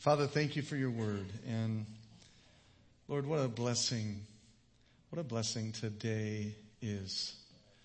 Father, thank you for your word. And Lord, what a blessing today is.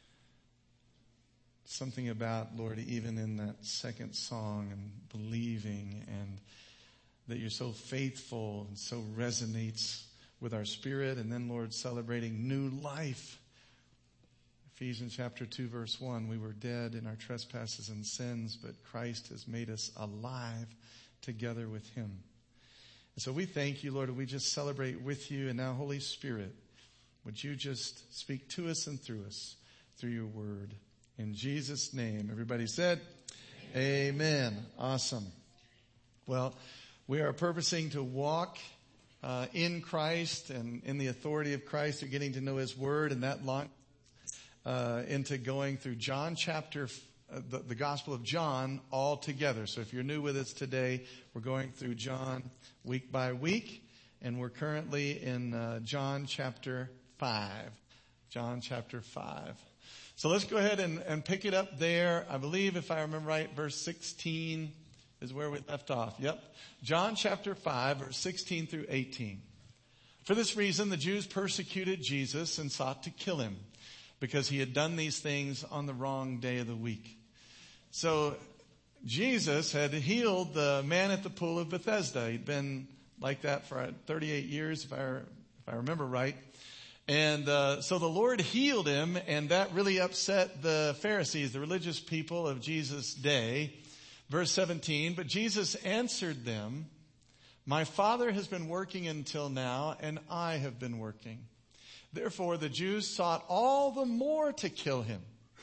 Something about, Lord, even in that second song and believing and that you're so faithful and so resonates with our spirit. And then, Lord, celebrating new life. Ephesians chapter 2, verse 1, we were dead in our trespasses and sins, but Christ has made us alive together with him. And so we thank you, Lord, we just celebrate with you. And now, Holy Spirit, would you just speak to us and through us through your word. In Jesus' name, everybody said, Amen. Awesome. Well, we are purposing to walk in Christ and in the authority of Christ, through getting to know his word, and that launches into going through John chapter, the Gospel of John all together. So if you're new with us today, we're going through John week by week, and we're currently in John chapter 5. John chapter 5. So let's go ahead and pick it up there. I believe, if I remember right, verse 16 is where we left off. Yep. John chapter 5, verse 16 through 18. For this reason, the Jews persecuted Jesus and sought to kill him, because he had done these things on the wrong day of the week. So Jesus had healed the man at the pool of Bethesda. He'd been like that for 38 years, if I remember right. And so the Lord healed him, and that really upset the Pharisees, the religious people of Jesus' day. Verse 17, but Jesus answered them, my Father has been working until now, and I have been working. Therefore, the Jews sought all the more to kill him.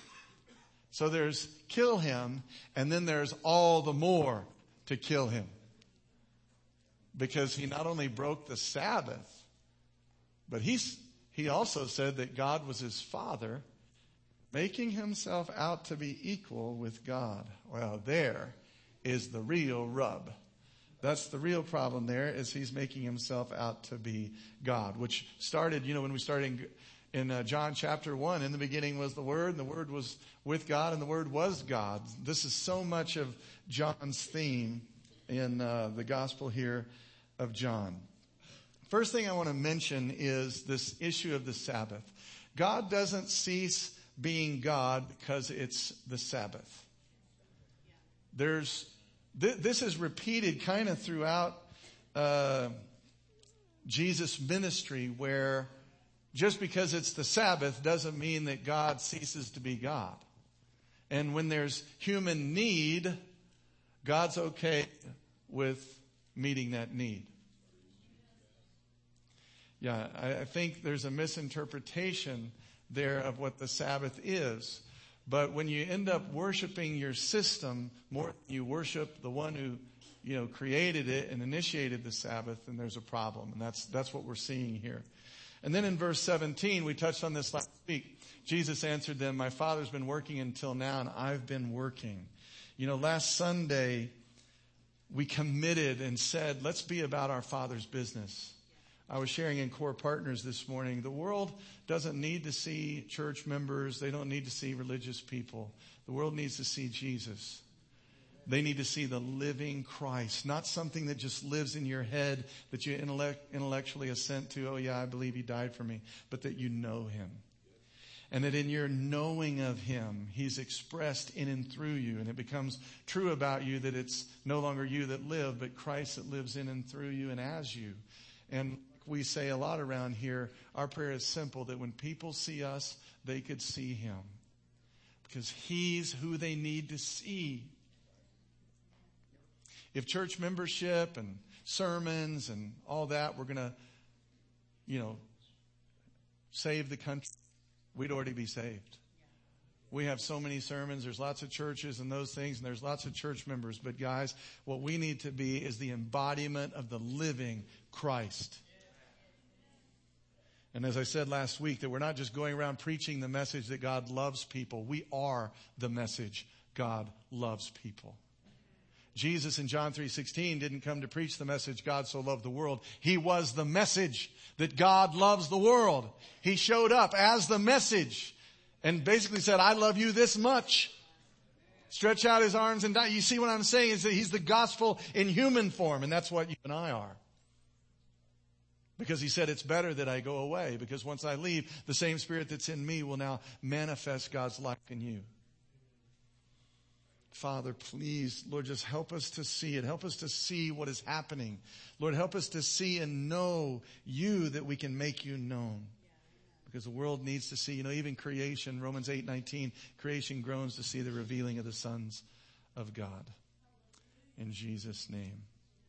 So there's kill him, and then there's all the more to kill him. Because he not only broke the Sabbath, but he also said that God was his Father, making himself out to be equal with God. Well, there is the real rub. That's the real problem there, is he's making himself out to be God, which started, when we started in John chapter 1, in the beginning was the Word, and the Word was with God, and the Word was God. This is so much of John's theme in the gospel here of John. First thing I want to mention is this issue of the Sabbath. God doesn't cease being God because it's the Sabbath. This is repeated kind of throughout Jesus' ministry, where just because it's the Sabbath doesn't mean that God ceases to be God. And when there's human need, God's okay with meeting that need. Yeah, I think there's a misinterpretation there of what the Sabbath is. But when you end up worshiping your system more than you worship the one who, created it and initiated the Sabbath, then there's a problem. And that's what we're seeing here. And then in verse 17, we touched on this last week. Jesus answered them, my Father's been working until now, and I've been working. Last Sunday, we committed and said, let's be about our Father's business. I was sharing in Core Partners this morning. The world doesn't need to see church members. They don't need to see religious people. The world needs to see Jesus. They need to see the living Christ, not something that just lives in your head that you intellectually assent to. Oh yeah, I believe he died for me, but that you know him. And that in your knowing of him, he's expressed in and through you. And it becomes true about you that it's no longer you that live, but Christ that lives in and through you and as you. And we say a lot around here, our prayer is simple, that when people see us, they could see him. Because he's who they need to see. If church membership and sermons and all that were going to, save the country, we'd already be saved. We have so many sermons, there's lots of churches and those things, and there's lots of church members. But guys, what we need to be is the embodiment of the living Christ. And as I said last week, that we're not just going around preaching the message that God loves people. We are the message God loves people. Jesus in John 3:16 didn't come to preach the message God so loved the world. He was the message that God loves the world. He showed up as the message and basically said, I love you this much. stretch out his arms and die. You see what I'm saying is that he's the gospel in human form, and that's what you and I are. Because he said, it's better that I go away, because once I leave, the same Spirit that's in me will now manifest God's life in you. Father, please, Lord, just help us to see it. Help us to see what is happening. Lord, help us to see and know you, that we can make you known. Because the world needs to see, even creation, Romans 8:19, creation groans to see the revealing of the sons of God. In Jesus' name.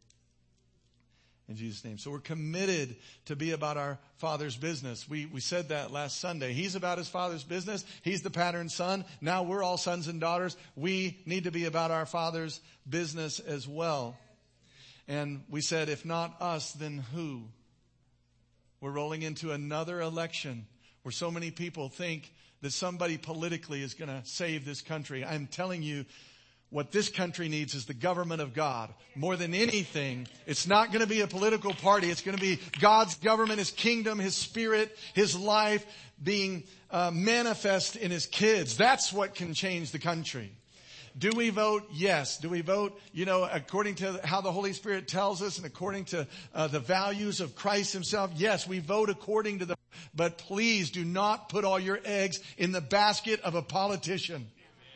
In Jesus' name. So we're committed to be about our Father's business. We said that last Sunday. He's about his Father's business. He's the pattern son. Now we're all sons and daughters. We need to be about our Father's business as well. And we said, if not us, then who? We're rolling into another election where so many people think that somebody politically is going to save this country. I'm telling you, what this country needs is the government of God. More than anything, it's not going to be a political party. It's going to be God's government, His kingdom, His Spirit, His life being manifest in His kids. That's what can change the country. Do we vote? Yes. Do we vote, according to how the Holy Spirit tells us and according to the values of Christ Himself? Yes, we vote according to the... But please do not put all your eggs in the basket of a politician.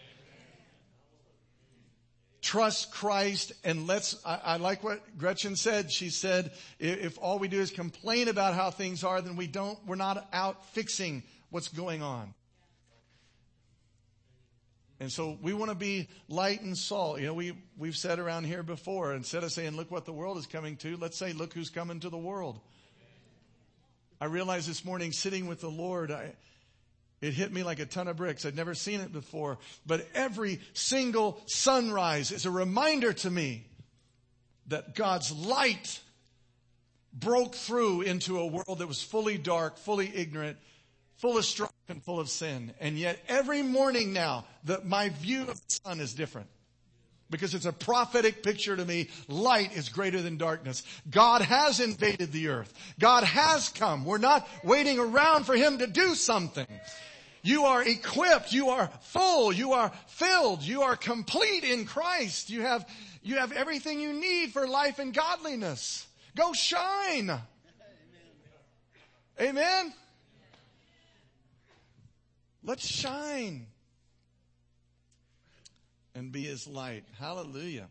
Trust Christ, and I like what Gretchen said. She said, if all we do is complain about how things are, then we're not out fixing what's going on. And so we want to be light and salt. We've said around here before, instead of saying, look what the world is coming to, let's say, look who's coming to the world. I realized this morning, sitting with the Lord, it hit me like a ton of bricks. I'd never seen it before. But every single sunrise is a reminder to me that God's light broke through into a world that was fully dark, fully ignorant, full of strife and full of sin. And yet every morning now, my view of the sun is different. Because it's a prophetic picture to me. Light is greater than darkness. God has invaded the earth. God has come. We're not waiting around for Him to do something. You are equipped. You are full. You are filled. You are complete in Christ. You have everything you need for life and godliness. Go shine. Amen. Let's shine and be His light. Hallelujah.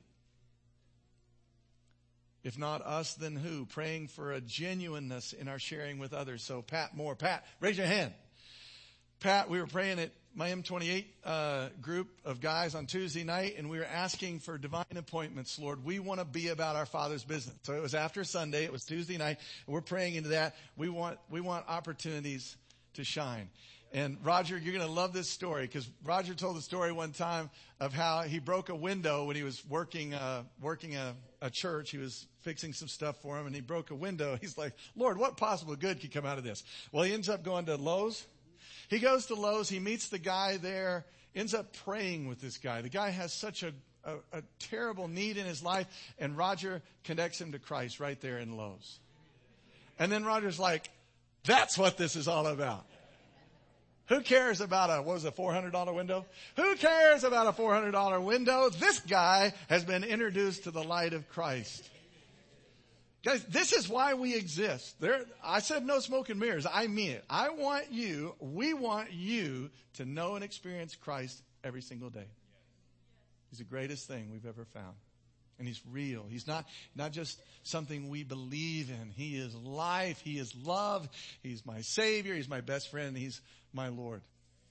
If not us, then who? Praying for a genuineness in our sharing with others. So Pat Moore. Pat, raise your hand. Pat, we were praying at my M28 group of guys on Tuesday night, and we were asking for divine appointments. Lord, we want to be about our Father's business. So it was after Sunday. It was Tuesday night. And we're praying into that. We want opportunities to shine. And Roger, you're going to love this story, because Roger told the story one time of how he broke a window when he was working a church. He was fixing some stuff for him, and he broke a window. He's like, Lord, what possible good could come out of this? Well, he ends up going to Lowe's. He goes to Lowe's. He meets the guy there, ends up praying with this guy. The guy has such a terrible need in his life, and Roger connects him to Christ right there in Lowe's. And then Roger's like, that's what this is all about. Who cares about a $400 window? Who cares about a $400 window? This guy has been introduced to the light of Christ. Guys, this is why we exist. I said no smoke and mirrors. I mean it. We want you to know and experience Christ every single day. He's the greatest thing we've ever found. And He's real. He's not just something we believe in. He is life. He is love. He's my Savior. He's my best friend. He's my Lord.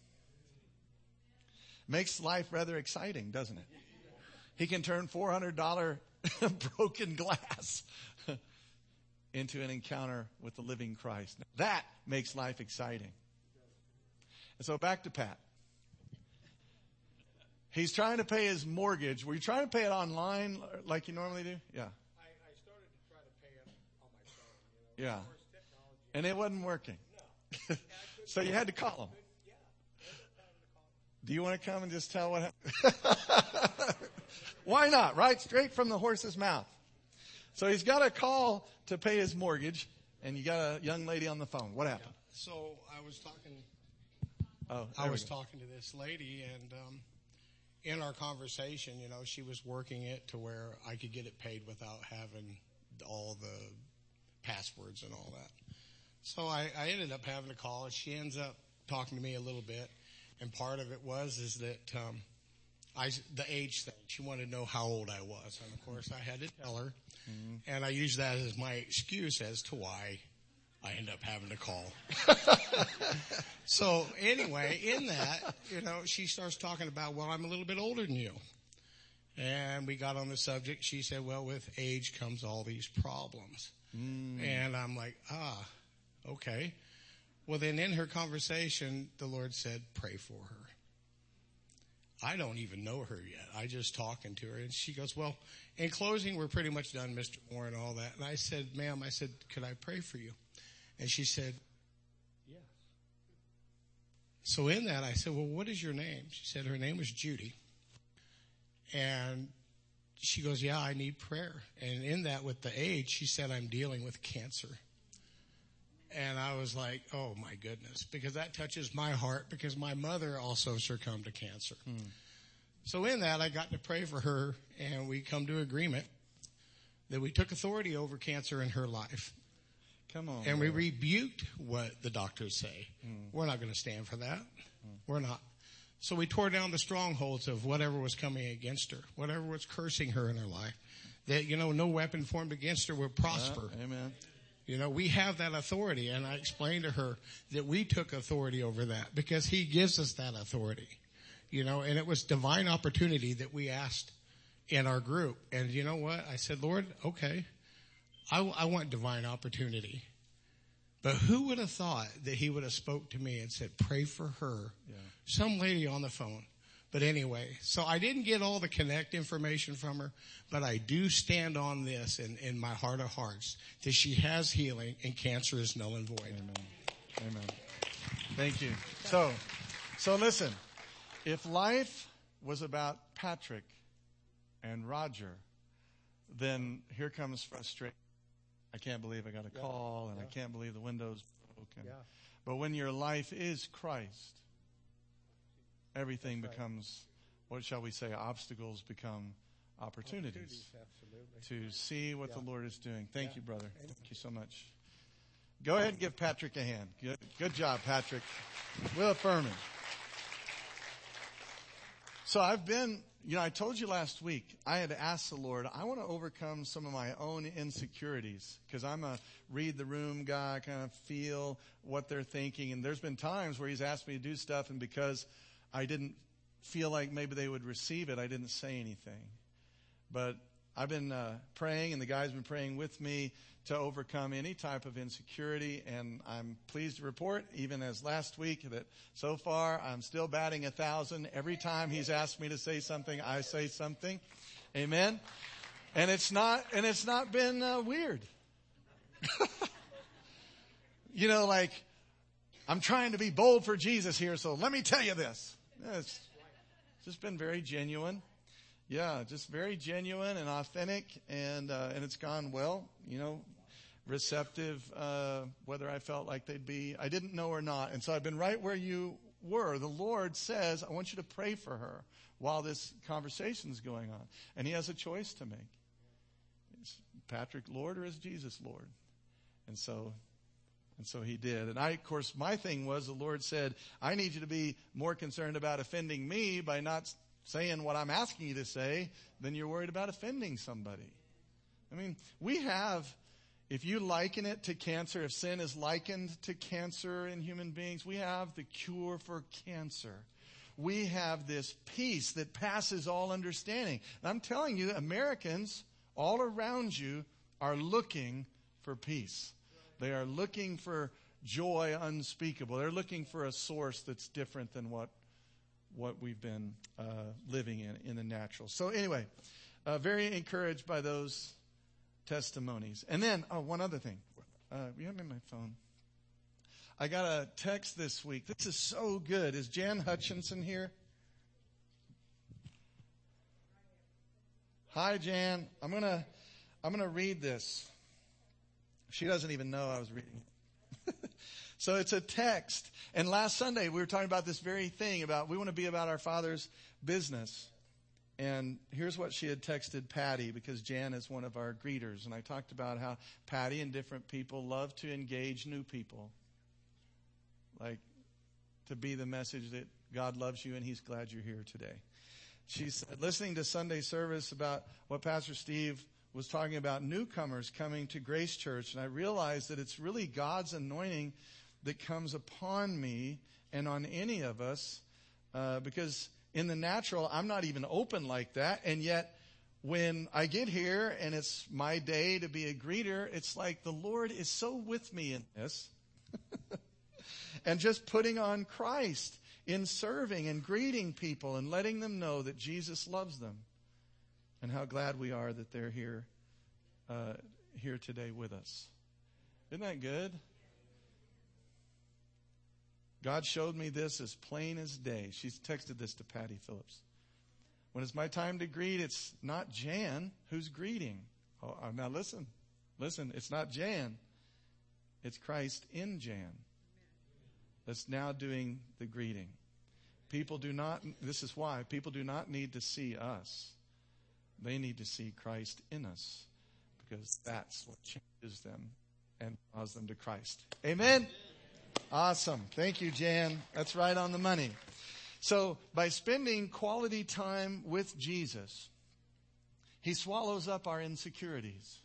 Makes life rather exciting, doesn't it? He can turn $400 broken glass into an encounter with the living Christ. Now, that makes life exciting. And so back to Pat. He's trying to pay his mortgage. Were you trying to pay it online like you normally do? Yeah. I started to try to pay it on my phone. Yeah. And it wasn't working. No. So you had to call him. Yeah. Do you want to come and just tell what happened? Why not? Right? Straight from the horse's mouth. So he's got a call to pay his mortgage, and you got a young lady on the phone. What happened? Yeah. So I was talking. Oh, I was talking to this lady, and in our conversation, she was working it to where I could get it paid without having all the passwords and all that. So I ended up having to call, and she ends up talking to me a little bit. And part of it is that the age thing. She wanted to know how old I was. And, of course, I had to tell her. Mm-hmm. And I used that as my excuse as to why I ended up having to call. So, anyway, in that, she starts talking about, well, I'm a little bit older than you. And we got on the subject. She said, well, with age comes all these problems. Mm. And I'm like, okay. Well, then in her conversation, the Lord said, pray for her. I don't even know her yet. I just talking to her. And she goes, well, in closing, we're pretty much done, Mr. Moore, and all that. And I said, ma'am, could I pray for you? And she said, yes. So in that, I said, well, what is your name? She said her name was Judy. And she goes, yeah, I need prayer. And in that, with the age, she said, I'm dealing with cancer. And I was like, oh, my goodness, because that touches my heart, because my mother also succumbed to cancer. Hmm. So in that, I got to pray for her, and we come to agreement that we took authority over cancer in her life. Come on. And we rebuked what the doctors say. We're not going to stand for that. We're not. So we tore down the strongholds of whatever was coming against her, whatever was cursing her in her life. That, no weapon formed against her would prosper. Amen. We have that authority. And I explained to her that we took authority over that because he gives us that authority. And it was divine opportunity that we asked in our group. And you know what? I said, Lord, okay. I want divine opportunity. But who would have thought that he would have spoke to me and said, pray for her? Yeah. Some lady on the phone. But anyway, so I didn't get all the connect information from her, but I do stand on this in my heart of hearts that she has healing and cancer is null and void. Amen. Amen. Thank you. So listen, if life was about Patrick and Roger, then here comes frustration. I can't believe I got a call, and I can't believe the window's broken. Yeah. But when your life is Christ, everything becomes, what shall we say, obstacles become opportunities to see what the Lord is doing. Thank you, brother. Thank you so much. Go ahead and give Patrick a hand. Good job, Patrick. We'll affirm him. So I've been, I told you last week, I had asked the Lord, I want to overcome some of my own insecurities because I'm a read the room guy, kind of feel what they're thinking. And there's been times where he's asked me to do stuff, and because I didn't feel like maybe they would receive it, I didn't say anything. But I've been praying, and the guys have been praying with me to overcome any type of insecurity. And I'm pleased to report, even as last week, that so far I'm still batting 1,000. Every time he's asked me to say something, I say something. Amen. And it's not been weird. Like I'm trying to be bold for Jesus here, so let me tell you this. It's just been very genuine. Yeah, just very genuine and authentic, and it's gone well, receptive, whether I felt like they'd be, I didn't know or not. And so I've been right where you were. The Lord says, I want you to pray for her while this conversation is going on. And he has a choice to make. Is Patrick Lord or is Jesus Lord? And so he did. And of course, my thing was the Lord said, I need you to be more concerned about offending me by not saying what I'm asking you to say than you're worried about offending somebody. I mean, if you liken it to cancer, if sin is likened to cancer in human beings, we have the cure for cancer. We have this peace that passes all understanding. And I'm telling you, Americans all around you are looking for peace. They are looking for joy unspeakable. They're looking for a source that's different than what we've been living in the natural. So anyway, very encouraged by those testimonies. And then, one other thing. You have me on my phone. I got a text this week. This is so good. Is Jan Hutchinson here? Hi, Jan. I'm gonna read this. She doesn't even know I was reading it. So it's a text. And last Sunday we were talking about this very thing, about we want to be about our Father's business. And here's what she had texted Patty, because Jan is one of our greeters. And I talked about how Patty and different people love to engage new people. Like to be the message that God loves you and he's glad you're here today. She said, listening to Sunday service about what Pastor Steve was talking about, newcomers coming to Grace Church. And I realized that it's really God's anointing that comes upon me and on any of us, because in the natural, I'm not even open like that. And yet, when I get here and it's my day to be a greeter, it's like the Lord is so with me in this. And just putting on Christ in serving and greeting people and letting them know that Jesus loves them. And how glad we are that they're here today with us. Isn't that good? God showed me this as plain as day. She's texted this to Patty Phillips. When it's my time to greet, it's not Jan who's greeting. Oh, now listen. It's not Jan. It's Christ in Jan that's now doing the greeting. This is why, people do not need to see us. They need to see Christ in us, because that's what changes them and draws them to Christ. Amen? Awesome. Thank you, Jan. That's right on the money. So by spending quality time with Jesus, he swallows up our insecurities.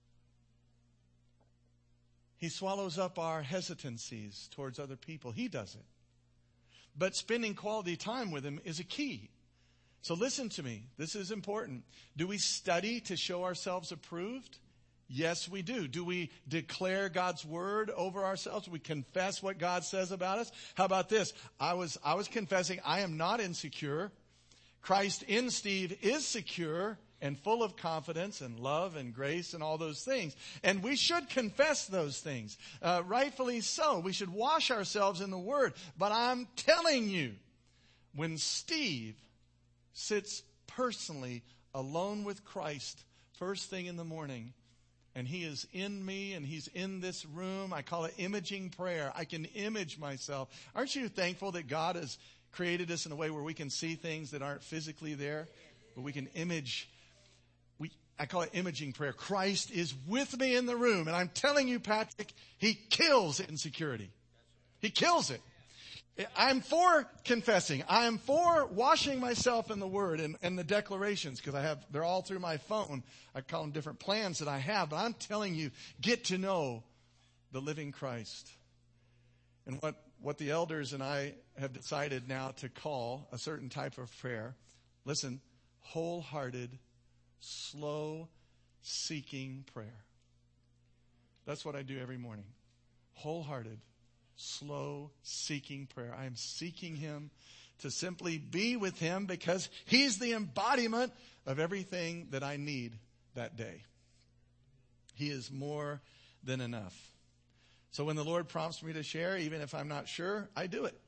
He swallows up our hesitancies towards other people. He does it. But spending quality time with him is a key. So listen to me. This is important. Do we study to show ourselves approved? Yes, we do. Do we declare God's word over ourselves? Do we confess what God says about us? How about this? I was confessing I am not insecure. Christ in Steve is secure and full of confidence and love and grace and all those things. And we should confess those things. Rightfully so. We should wash ourselves in the word. But I'm telling you, when Steve sits personally alone with Christ first thing in the morning, and he is in me and he's in this room, I call it imaging prayer. I can image myself. Aren't you thankful that God has created us in a way where we can see things that aren't physically there, but we can image? I call it imaging prayer. Christ is with me in the room. And I'm telling you, Patrick, he kills insecurity. He kills it. I'm for confessing. I am for washing myself in the Word and the declarations, because they're all through my phone. I call them different plans that I have. But I'm telling you, get to know the living Christ. And what the elders and I have decided now to call a certain type of prayer, listen, wholehearted, slow, seeking prayer. That's what I do every morning. Wholehearted, slow, seeking prayer. I am seeking him to simply be with him, because he's the embodiment of everything that I need that day. He is more than enough. So when the Lord prompts me to share, even if I'm not sure, I do it.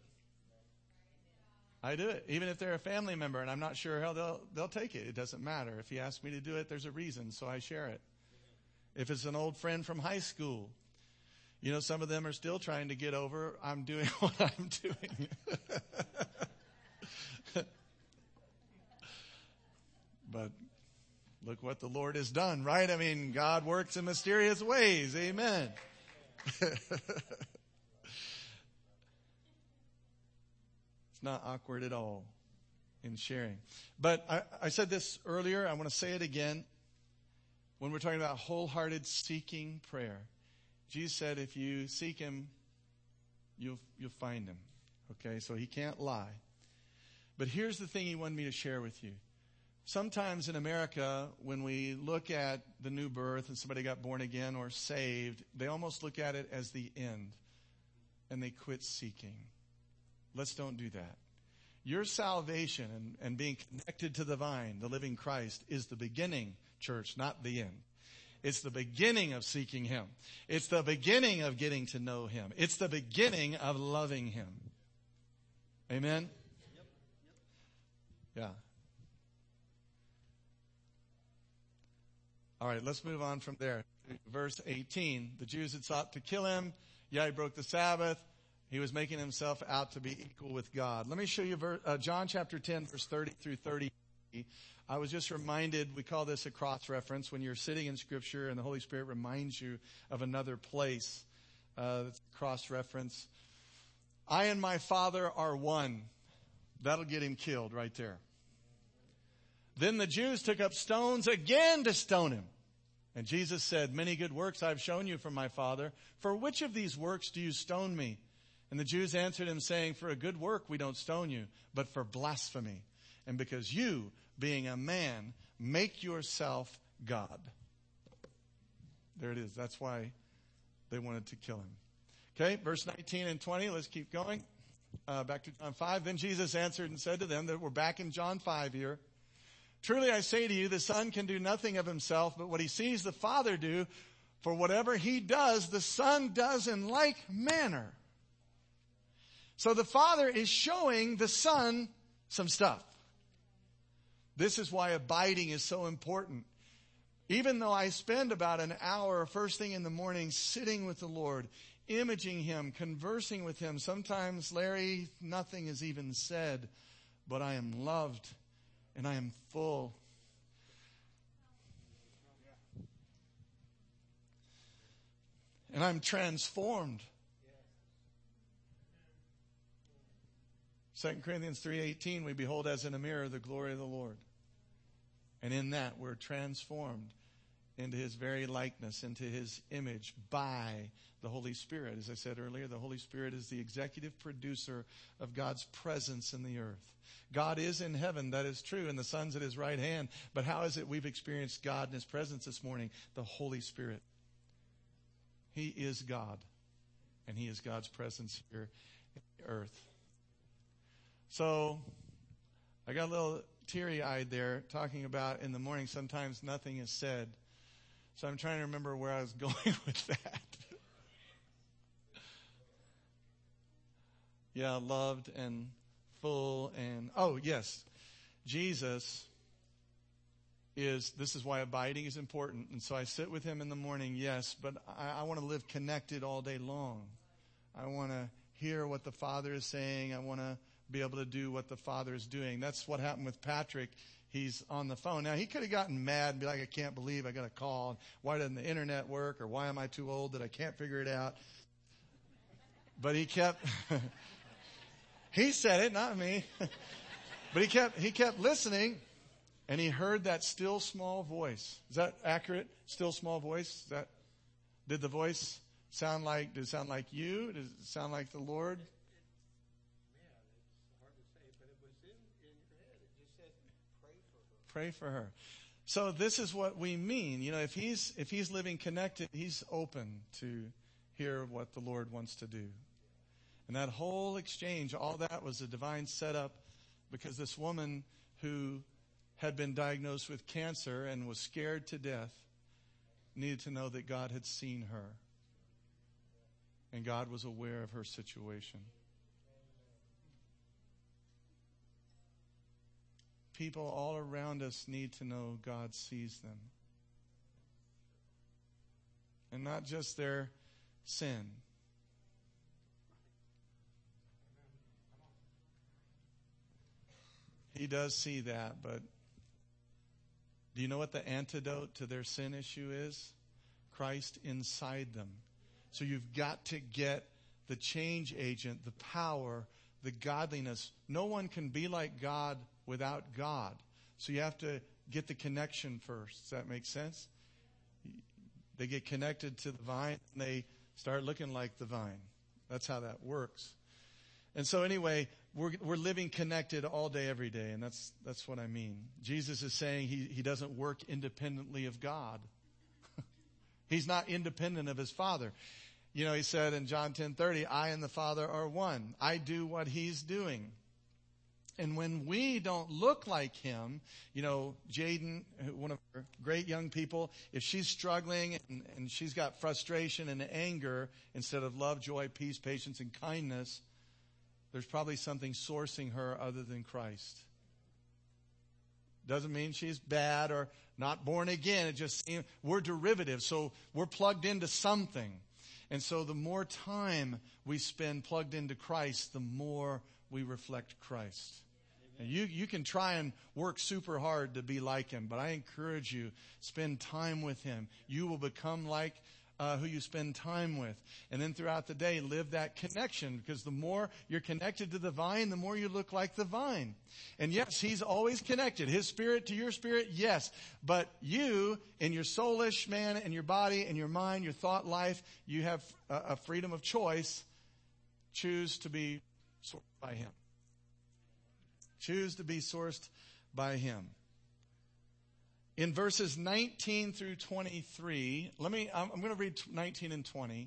I do it. Even if they're a family member and I'm not sure how they'll take it. It doesn't matter. If he asks me to do it, there's a reason, so I share it. If it's an old friend from high school, you know, some of them are still trying to get over I'm doing what I'm doing. But look what the Lord has done, right? I mean, God works in mysterious ways. Amen. It's not awkward at all in sharing. But I said this earlier. I want to say it again. When we're talking about wholehearted seeking prayer, Jesus said, if you seek him, you'll find him. Okay, so he can't lie. But here's the thing he wanted me to share with you. Sometimes in America, when we look at the new birth and somebody got born again or saved, they almost look at it as the end, and they quit seeking. Let's don't do that. Your salvation and being connected to the vine, the living Christ, is the beginning, church, not the end. It's the beginning of seeking him. It's the beginning of getting to know him. It's the beginning of loving him. Amen? Yeah. All right, let's move on from there. Verse 18, the Jews had sought to kill him. Yeah, he broke the Sabbath. He was making himself out to be equal with God. Let me show you John chapter 10, verse 30 through 30. I was just reminded, we call this a cross reference, when you're sitting in Scripture and the Holy Spirit reminds you of another place. That's a cross reference. I and my Father are one. That'll get him killed right there. Then the Jews took up stones again to stone him. And Jesus said, many good works I've shown you from my Father. For which of these works do you stone me? And the Jews answered him, saying, for a good work we don't stone you, but for blasphemy. And because you, being a man, make yourself God. There it is. That's why they wanted to kill him. Okay, verse 19 and 20. Let's keep going. Back to John 5. Then Jesus answered and said to them, that we're back in John 5 here. Truly I say to you, the Son can do nothing of himself, but what he sees the Father do, for whatever he does, the Son does in like manner. So the Father is showing the Son some stuff. This is why abiding is so important. Even though I spend about an hour first thing in the morning sitting with the Lord, imaging him, conversing with him. Sometimes, Larry, nothing is even said, but I am loved and I am full. And I'm transformed. 2 Corinthians 3:18, we behold as in a mirror the glory of the Lord. And in that we're transformed into his very likeness, into his image by the Holy Spirit. As I said earlier, the Holy Spirit is the executive producer of God's presence in the earth. God is in heaven, that is true, and the Son's at his right hand. But how is it we've experienced God in his presence this morning? The Holy Spirit. He is God, and he is God's presence here in the earth. So, I got a little teary-eyed there talking about in the morning sometimes nothing is said. So I'm trying to remember where I was going with that. Yeah, loved and full and, oh yes, Jesus this is why abiding is important. And so I sit with him in the morning, yes, but I want to live connected all day long. I want to hear what the Father is saying. I want to be able to do what the Father is doing. That's what happened with Patrick. He's on the phone. Now, he could have gotten mad and be like, I can't believe I got a call. Why doesn't the internet work? Or why am I too old that I can't figure it out? But he kept, he said it, not me. But he kept listening, and he heard that still small voice. Is that accurate? Still small voice? Did the voice sound like, did it sound like you? Does it sound like the Lord? Pray for her. So this is what we mean. You know, if he's living connected, he's open to hear what the Lord wants to do. And that whole exchange, all that was a divine setup, because this woman who had been diagnosed with cancer and was scared to death needed to know that God had seen her. And God was aware of her situation. People all around us need to know God sees them. And not just their sin. He does see that, but do you know what the antidote to their sin issue is? Christ inside them. So you've got to get the change agent, the power, the godliness. No one can be like God without God. So you have to get the connection first. Does that make sense? They get connected to the vine and they start looking like the vine. That's how that works. And so anyway, we're living connected all day, every day, and that's what I mean. Jesus is saying he doesn't work independently of God. He's not independent of his Father. You know, he said in John 10:30, I and the Father are one. I do what he's doing. And when we don't look like him, you know, Jaden, one of our great young people, if she's struggling and she's got frustration and anger instead of love, joy, peace, patience, and kindness, there's probably something sourcing her other than Christ. Doesn't mean she's bad or not born again. It just, we're derivative, so we're plugged into something. And so the more time we spend plugged into Christ, the more we reflect Christ. And you can try and work super hard to be like him, but I encourage you, spend time with him. You will become like who you spend time with. And then throughout the day, live that connection, because the more you're connected to the vine, the more you look like the vine. And yes, he's always connected. His spirit to your spirit, yes. But you, in your soulish man, and your body, and your mind, your thought life, you have a freedom of choice. Choose to be sourced by him. Choose to be sourced by him. In verses 19 through 23, I'm going to read 19 and 20.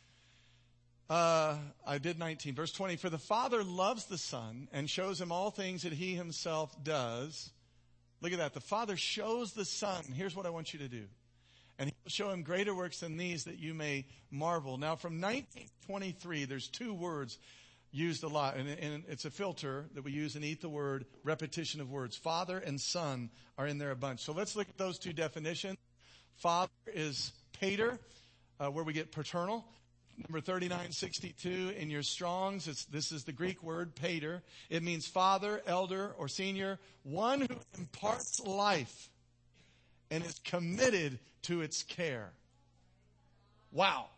I did 19. Verse 20, for the Father loves the Son and shows him all things that he himself does. Look at that. The Father shows the Son. Here's what I want you to do. And he will show him greater works than these, that you may marvel. Now from 19 to 23, there's two words used a lot, and it's a filter that we use and eat the word, repetition of words. Father and Son are in there a bunch. So let's look at those two definitions. Father is pater, where we get paternal. Number 3962 in your Strongs, this is the Greek word, pater. It means father, elder, or senior, one who imparts life and is committed to its care. Wow.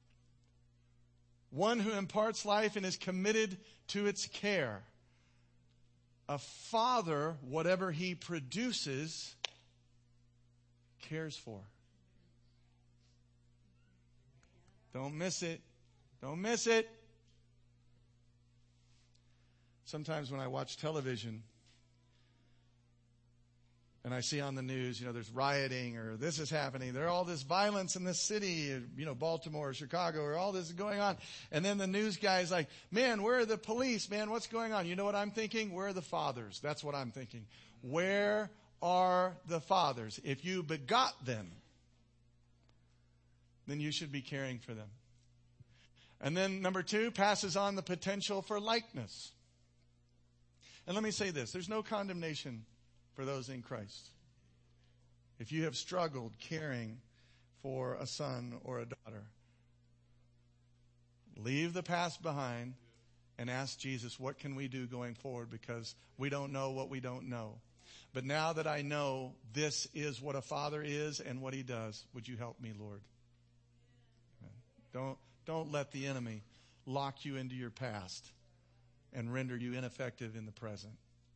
One who imparts life and is committed to its care. A father, whatever he produces, cares for. Don't miss it. Don't miss it. Sometimes when I watch television and I see on the news, there's rioting or this is happening. There's all this violence in this city, Baltimore, Chicago, or all this is going on. And then the news guy's like, man, where are the police? Man, what's going on? You know what I'm thinking? Where are the fathers? That's what I'm thinking. Where are the fathers? If you begot them, then you should be caring for them. And then number 2, passes on the potential for likeness. And let me say this, there's no condemnation for those in Christ. If you have struggled caring for a son or a daughter, leave the past behind and ask Jesus, what can we do going forward? Because we don't know what we don't know. But now that I know this is what a father is and what he does, would you help me, Lord? Don't let the enemy lock you into your past and render you ineffective in the present.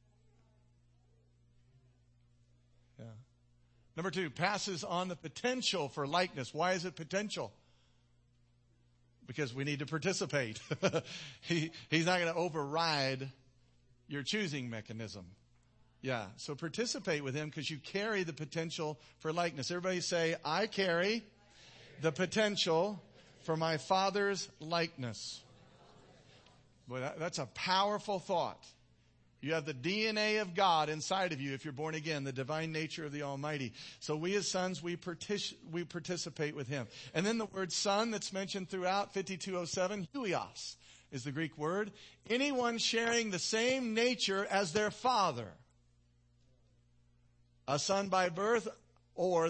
Yeah. Number 2, passes on the potential for likeness. Why is it potential? Because we need to participate. He's not going to override your choosing mechanism. Yeah, so participate with him because you carry the potential for likeness. Everybody say, I carry the potential for my Father's likeness. Boy, that's a powerful thought. You have the DNA of God inside of you if you're born again, the divine nature of the Almighty. So we as sons, we participate with him. And then the word son that's mentioned throughout 5207, huios is the Greek word. Anyone sharing the same nature as their father. A son by birth, or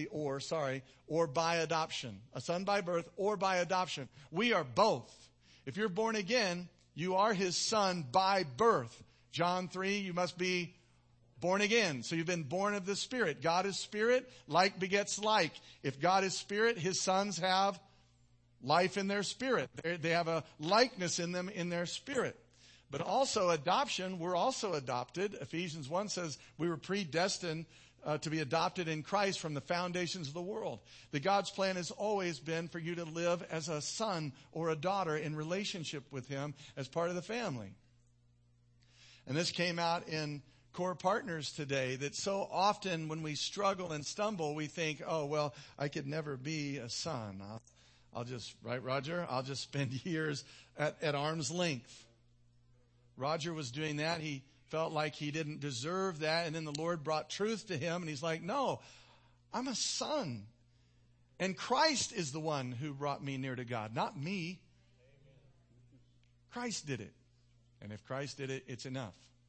by adoption. A son by birth or by adoption. We are both. If you're born again, you are his son by birth. John 3, you must be born again. So you've been born of the Spirit. God is Spirit. Like begets like. If God is Spirit, his sons have life in their spirit. They have a likeness in them in their spirit. But also adoption, we're also adopted. Ephesians 1 says we were predestined to be adopted in Christ from the foundations of the world. The God's plan has always been for you to live as a son or a daughter in relationship with him as part of the family. And this came out in Core Partners today, that so often when we struggle and stumble, we think, oh, well, I could never be a son. I'll just, right, Roger? I'll just spend years at arm's length. Roger was doing that. He felt like he didn't deserve that. And then the Lord brought truth to him. And he's like, no, I'm a son. And Christ is the one who brought me near to God, not me. Christ did it. And if Christ did it, it's enough.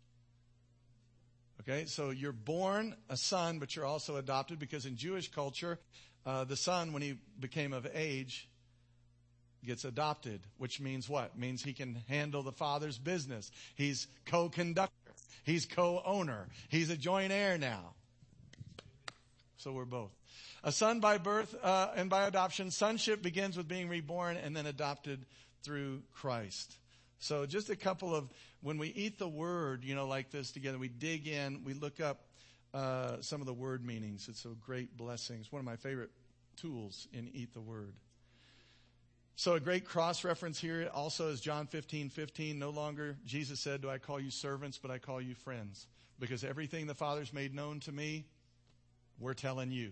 Okay, so you're born a son, but you're also adopted, because in Jewish culture, the son, when he became of age, gets adopted, which means what? Means he can handle the Father's business. He's co-conductor. He's co-owner. He's a joint heir now. So we're both. A son by birth and by adoption. Sonship begins with being reborn and then adopted through Christ. So just a couple of, when we eat the word, like this together, we dig in, we look up some of the word meanings. It's a great blessing. It's one of my favorite tools in Eat the Word. So a great cross-reference here also is John 15:15. No longer, Jesus said, do I call you servants, but I call you friends. Because everything the Father's made known to me, we're telling you.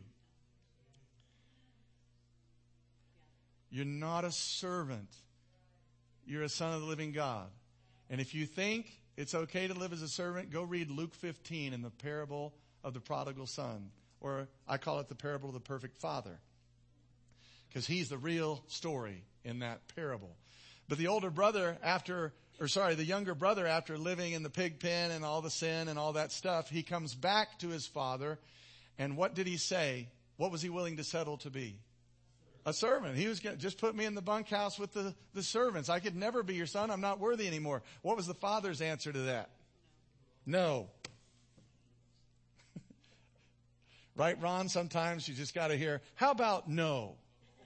You're not a servant. You're a son of the living God. And if you think it's okay to live as a servant, go read Luke 15 in the parable of the prodigal son. Or I call it the parable of the perfect father. Because he's the real story in that parable. But the younger brother, after living in the pig pen and all the sin and all that stuff, he comes back to his father. And what did he say? What was he willing to settle to be? A servant. He was going to just put me in the bunkhouse with the servants. I could never be your son. I'm not worthy anymore. What was the father's answer to that? No. Right, Ron? Sometimes you just got to hear, how about no?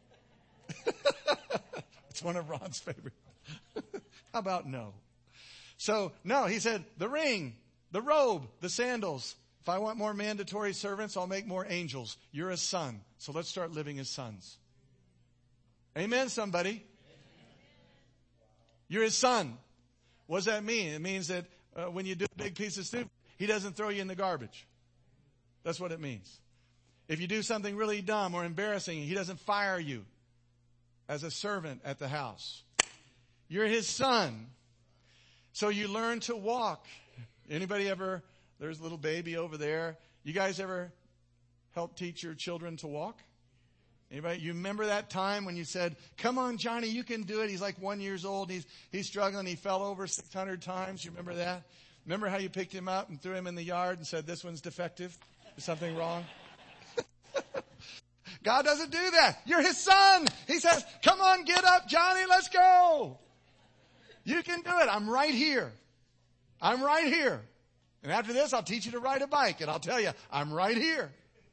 It's one of Ron's favorite. How about no? So, no, he said, the ring, the robe, the sandals. If I want more mandatory servants, I'll make more angels. You're a son. So let's start living as sons. Amen, somebody. You're his son. What does that mean? It means that when you do a big piece of soup, he doesn't throw you in the garbage. That's what it means. If you do something really dumb or embarrassing, he doesn't fire you as a servant at the house. You're his son. So you learn to walk. Anybody ever, there's a little baby over there. You guys ever help teach your children to walk? Anybody? You remember that time when you said, come on, Johnny, you can do it. He's like 1 year old. He's struggling. He fell over 600 times. You remember that? Remember how you picked him up and threw him in the yard and said, this one's defective? Is something wrong? God doesn't do that. You're his son. He says, come on, get up, Johnny, let's go. You can do it. I'm right here. I'm right here. And after this, I'll teach you to ride a bike. And I'll tell you, I'm right here.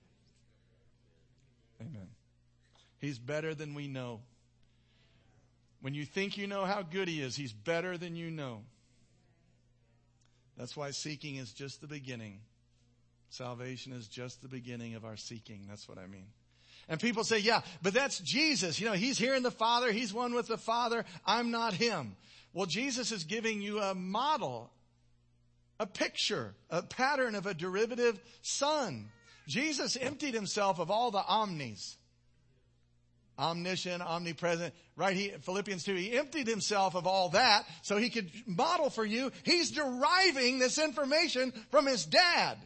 Amen. He's better than we know. When you think you know how good he is, he's better than you know. That's why seeking is just the beginning. Salvation is just the beginning of our seeking. That's what I mean. And people say, yeah, but that's Jesus. He's here in the Father. He's one with the Father. I'm not him. Well, Jesus is giving you a model, a picture, a pattern of a derivative son. Jesus emptied himself of all the omnis. Omniscient, omnipresent, right? Philippians 2, he emptied himself of all that so he could model for you. He's deriving this information from his dad.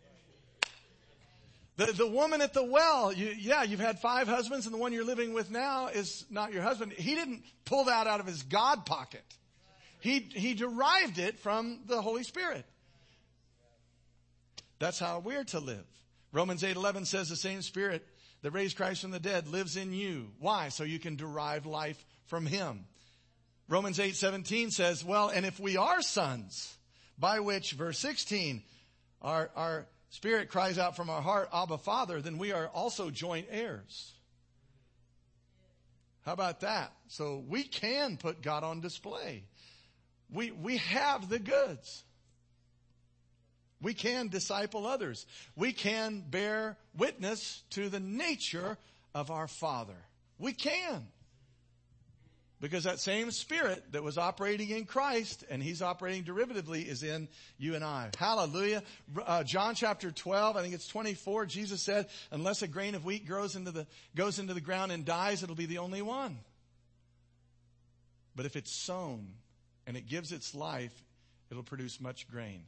The woman at the well, you've had 5 husbands and the one you're living with now is not your husband. He didn't pull that out of his God pocket. He derived it from the Holy Spirit. That's how we're to live. Romans 8:11 says the same Spirit that raised Christ from the dead lives in you. Why? So you can derive life from him. Romans 8:17 says, well, and if we are sons, by which, verse 16, our Spirit cries out from our heart, Abba, Father, then we are also joint heirs. How about that? So we can put God on display. We have the goods. We can disciple others. We can bear witness to the nature of our Father. We can. Because that same Spirit that was operating in Christ, and he's operating derivatively, is in you and I. Hallelujah. John chapter 12, I think it's 24, Jesus said, unless a grain of wheat goes into the ground and dies, it'll be the only one. But if it's sown and it gives its life, it'll produce much grain.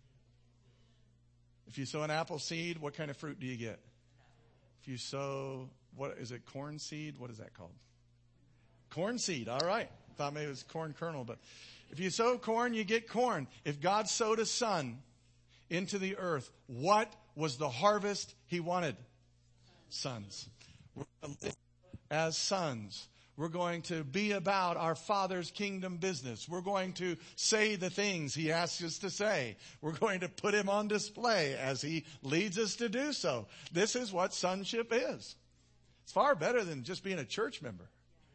If you sow an apple seed, what kind of fruit do you get? If you sow, what is it, corn seed? What is that called? Corn seed, all right. Thought maybe it was corn kernel, but if you sow corn, you get corn. If God sowed a son into the earth, what was the harvest he wanted? Sons. We're going to live as sons. We're going to be about our Father's kingdom business. We're going to say the things He asks us to say. We're going to put Him on display as He leads us to do so. This is what sonship is. It's far better than just being a church member.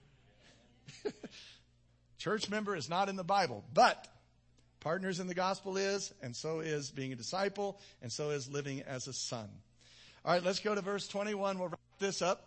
Church member is not in the Bible, but partners in the gospel is, and so is being a disciple, and so is living as a son. All right, let's go to verse 21. We'll wrap this up.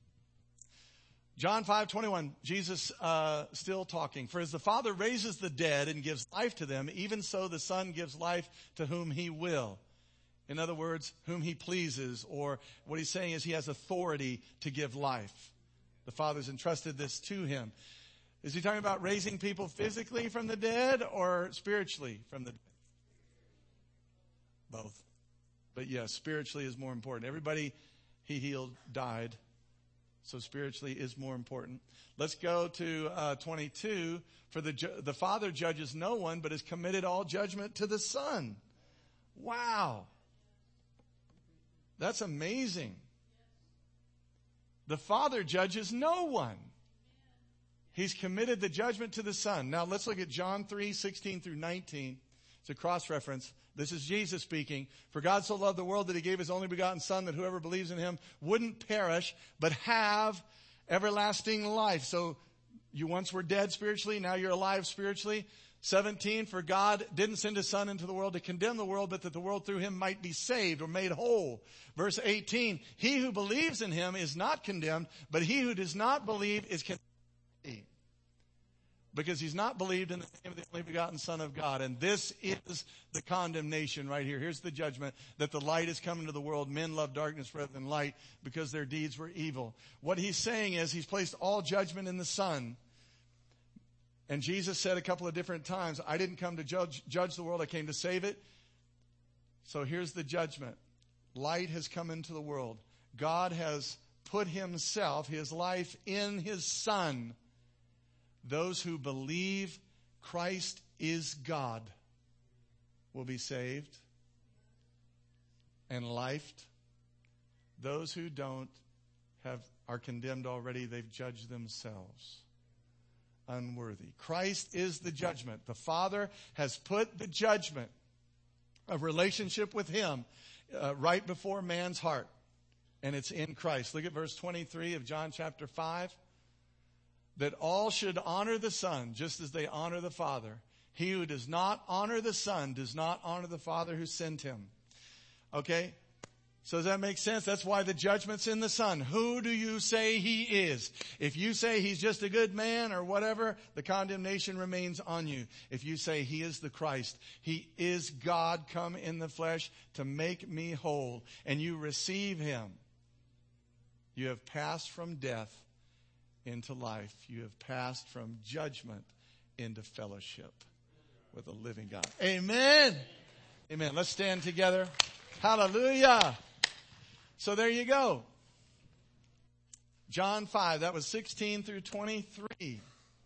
John 5:21, Jesus still talking. For as the Father raises the dead and gives life to them, even so the Son gives life to whom He will. In other words, whom He pleases, or what He's saying is He has authority to give life. The Father's entrusted this to Him. Is He talking about raising people physically from the dead or spiritually from the dead? Both. But yes, spiritually is more important. Everybody He healed died. So spiritually is more important. Let's go to 22. For the Father judges no one, but has committed all judgment to the Son. Wow. That's amazing. The Father judges no one. He's committed the judgment to the Son. Now let's look at John 3:16 through 19. It's a cross-reference. This is Jesus speaking. For God so loved the world that He gave His only begotten Son, that whoever believes in Him wouldn't perish, but have everlasting life. So you once were dead spiritually, now you're alive spiritually. 17, for God didn't send His Son into the world to condemn the world, but that the world through Him might be saved or made whole. Verse 18, he who believes in Him is not condemned, but he who does not believe is condemned. Because he's not believed in the name of the only begotten Son of God. And this is the condemnation right here. Here's the judgment, that the light is come into the world. Men love darkness rather than light because their deeds were evil. What He's saying is He's placed all judgment in the Son. And Jesus said a couple of different times, I didn't come to judge the world. I came to save it. So here's the judgment. Light has come into the world. God has put Himself, His life, in His Son. Those who believe Christ is God will be saved and lifed. Those who don't are condemned already. They've judged themselves unworthy. Christ is the judgment. The Father has put the judgment of relationship with Him right before man's heart. And it's in Christ. Look at verse 23 of John chapter 5. That all should honor the Son just as they honor the Father. He who does not honor the Son does not honor the Father who sent Him. Okay? So does that make sense? That's why the judgment's in the Son. Who do you say He is? If you say He's just a good man or whatever, the condemnation remains on you. If you say He is the Christ, He is God come in the flesh to make me whole, and you receive Him, you have passed from death into life. You have passed from judgment into fellowship with the living God. Amen. Amen. Let's stand together. Hallelujah. So there you go. John 5, that was 16 through 23.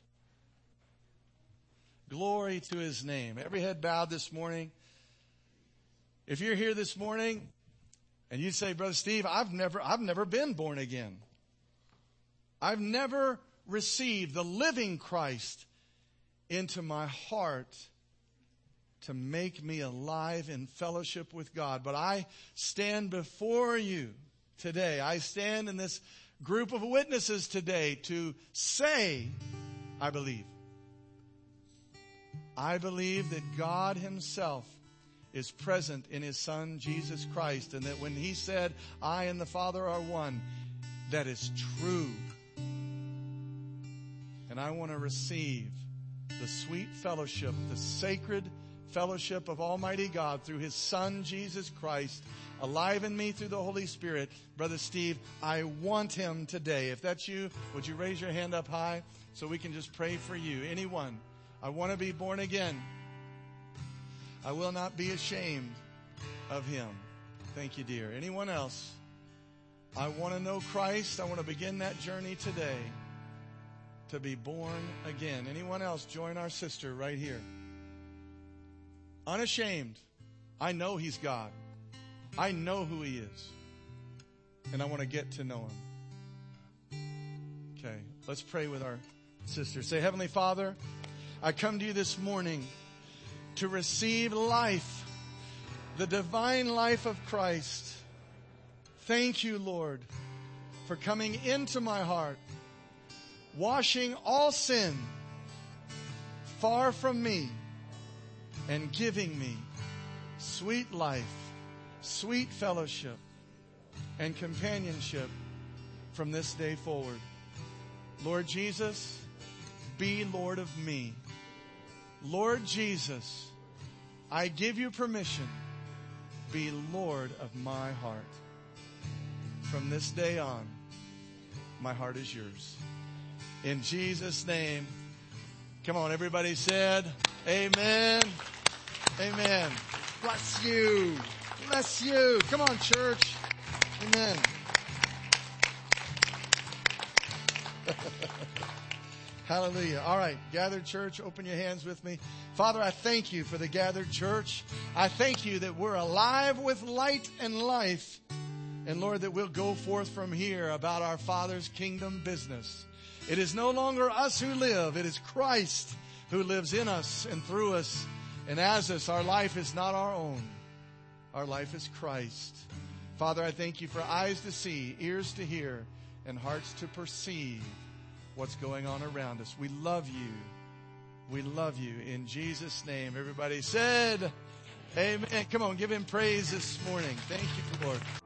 Glory to His name. Every head bowed this morning. If you're here this morning and you say, Brother Steve, I've never been born again. I've never received the living Christ into my heart to make me alive in fellowship with God. But I stand before you today. I stand in this group of witnesses today to say, I believe. I believe that God Himself is present in His Son, Jesus Christ, and that when He said, I and the Father are one, that is true. And I want to receive the sweet fellowship, the sacred fellowship of Almighty God through His Son, Jesus Christ, alive in me through the Holy Spirit. Brother Steve, I want Him today. If that's you, would you raise your hand up high so we can just pray for you? Anyone? I want to be born again. I will not be ashamed of Him. Thank you, dear. Anyone else? I want to know Christ. I want to begin that journey today to be born again. Anyone else? Join our sister right here. Unashamed. I know He's God. I know who He is. And I want to get to know Him. Okay. Let's pray with our sister. Say, Heavenly Father, I come to you this morning to receive life, the divine life of Christ. Thank you, Lord, for coming into my heart, washing all sin far from me, and giving me sweet life, sweet fellowship, and companionship from this day forward. Lord Jesus, be Lord of me. Lord Jesus, I give you permission. Be Lord of my heart. From this day on, my heart is yours. In Jesus' name, come on, everybody said, amen. Amen. Bless you. Bless you. Come on, church. Amen. Hallelujah. All right, gathered church, open your hands with me. Father, I thank you for the gathered church. I thank you that we're alive with light and life. And Lord, that we'll go forth from here about our Father's kingdom business. It is no longer us who live. It is Christ who lives in us and through us and as us. Our life is not our own. Our life is Christ. Father, I thank you for eyes to see, ears to hear, and hearts to perceive what's going on around us. We love you. We love you. In Jesus' name, everybody said, amen. Come on, give him praise this morning. Thank you, Lord.